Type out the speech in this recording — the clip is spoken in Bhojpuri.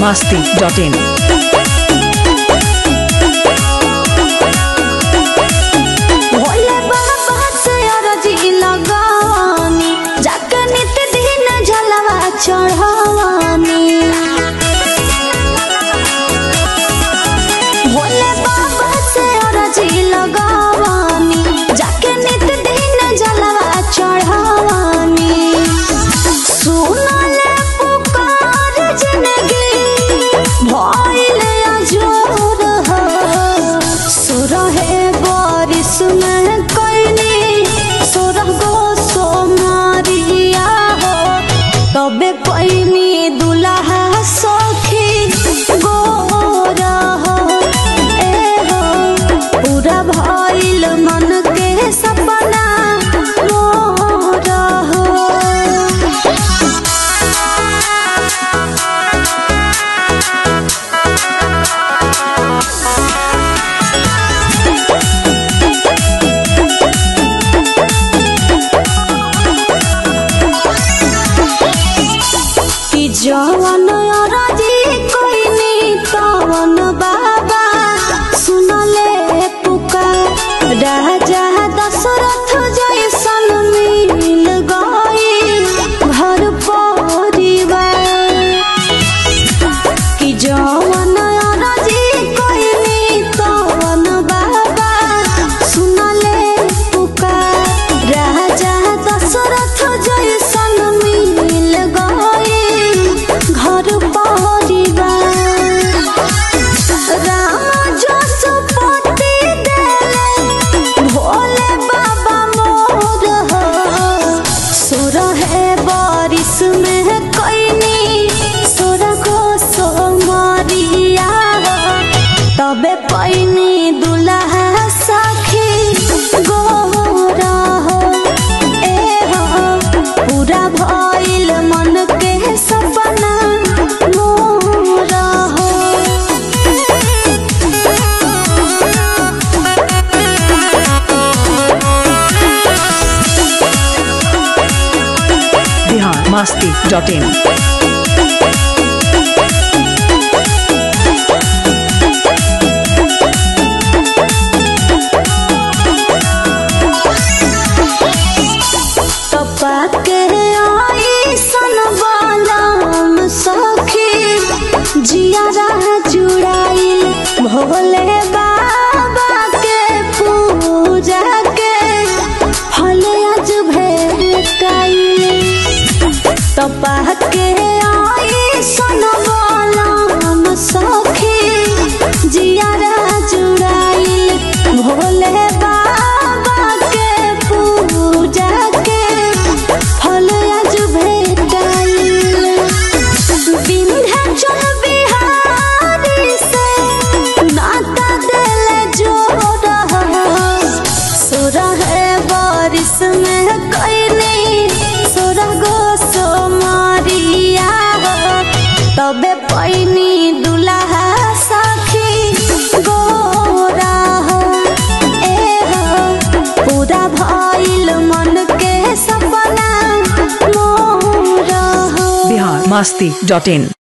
biharmasti.in चढ़ावानी भोले बाबा से अरजी लगावानी जाके नित दिन जलवा चढ़ावानी सुनले पुकार जिंदगी भइले अजोर हो सुरहे बारिश में कइनी सुरगो सोमारिया हो तबे पैनी दुल्हा सखी गोरा हो ए हो पूरा भइल मन के सपना मोरा हो जवन अरजी कोइनी तवन बाबा सुनले पुकार राजा दशरथ जैसन मिल गई घर परिवार कि जवन अरजी कोइनी तवन बाबा सुनले पुकार राजा दशरथ जैसन मिल गई घर परिवार राम जसपति देले भोले बाबा मोर हो सुरहे बारिश में कइनी सुरगो सोमरिया तबे पैनी दुल्हा सखी गोरा हो ए हो पूरा भइल मन के सपना मोरा हो biharmasti.in तपा के आई सन बालाम सखी जियारा जुड़ाइल भोले बाबा के पूजा के फल आज भेटाइल तपा के आई सन बालाम सखी जियारा जुड़ाइल भोले बाबा के पूजा के फल आज भेटाइल विंध्याचल बिहारी से नाता देले जोड़ सुरहे बारिश में कइनी सुरगो सोमारिया तबे पैनी दुल्हा सखी गोरा हो ए हो पूरा भइल मन के सपना मोरा हो biharmasti.in